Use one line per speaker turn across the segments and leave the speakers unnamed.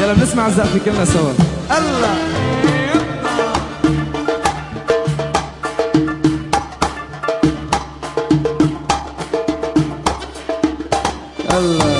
يلا بنسمع الزقفة كلنا سوا. الله الله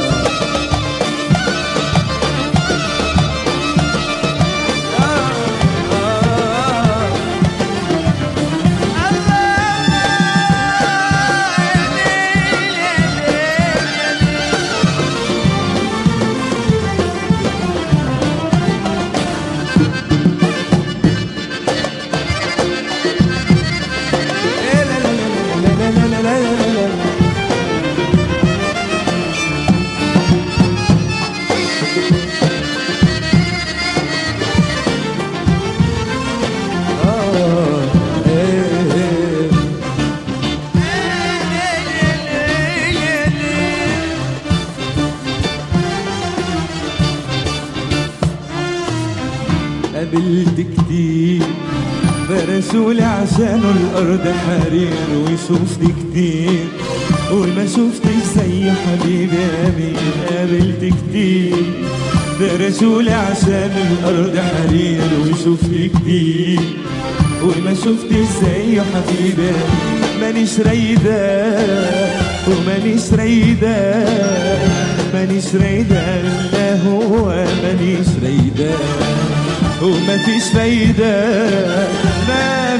قابلت كتير برسولي عشانه الأرض حرير، وشوفت كتير وما شفتش زي حبيبي أمين. قابلت كتير برسولي عشان الأرض حرير، وشوفت كتير وما شفتش زي حبيبي. مانيش رايدة ومانيش رايدة، مانيش رايدة إلا هو، مانيش رايدة وما فيش فايدة، ما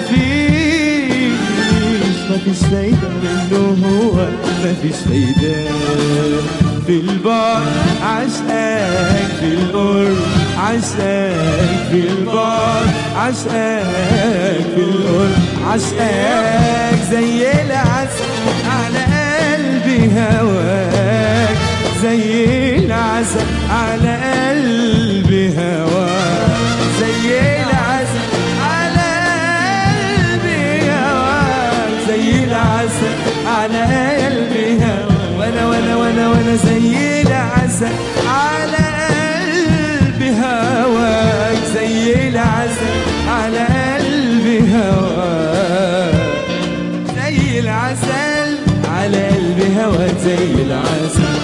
فيش فايدة منه هو، ما فيش فايدة. في البعد عشقك، في القرب عشقك، في البعد عشقك، في القرب عشقك. زي العسل على قلبي هواك، زي العسل على قلبي هواك، زي العسل على قلبي هواك، زي العسل على قلبي هواك. وانا زي العسل على قلبي هواك، زي العسل على قلبي هواك، زي العسل على قلبي هواك، زي العسل.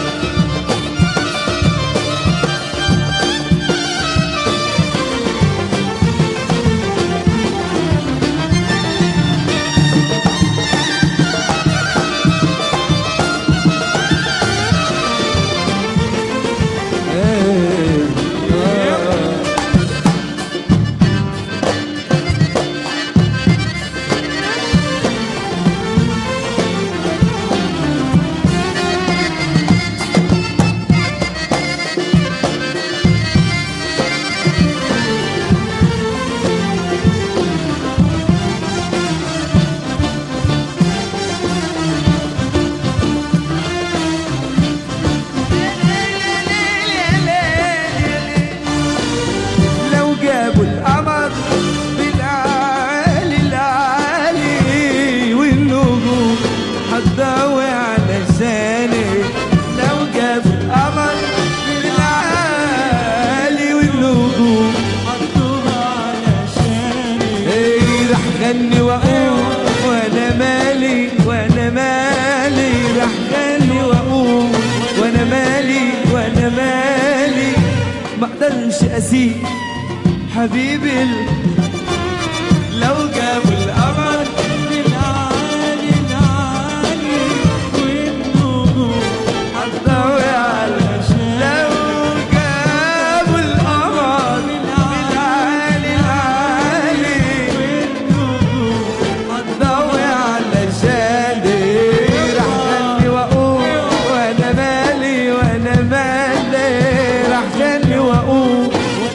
هتضوي علشاني، لو جاب القمر بالعالي والنجوم هتضوي علشاني. ايه راح غني واقوم وانا مالي، وانا مالي، راح غني واقوم وانا مالي، وانا مالي. مقدرش اسيب حبيبي لو جابوا القمر بالعالي العالي والنجوم هتضوي علشان. لو جابوا القمر بالعالي العالي والنجوم هتضوي علشان. راح غني واقوم وانا مالي، وانا مالي، راح غني واقوم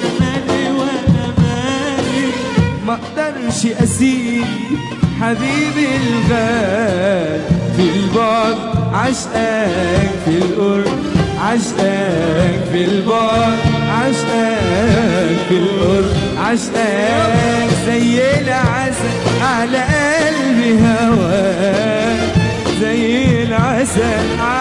مقدرش اسيب حبيبي الغالي. في البعد عشقك، في القرب عشقك، في البعد عشقك، في القرب عشقك. زي العسل على قلبي هواك، زي العسل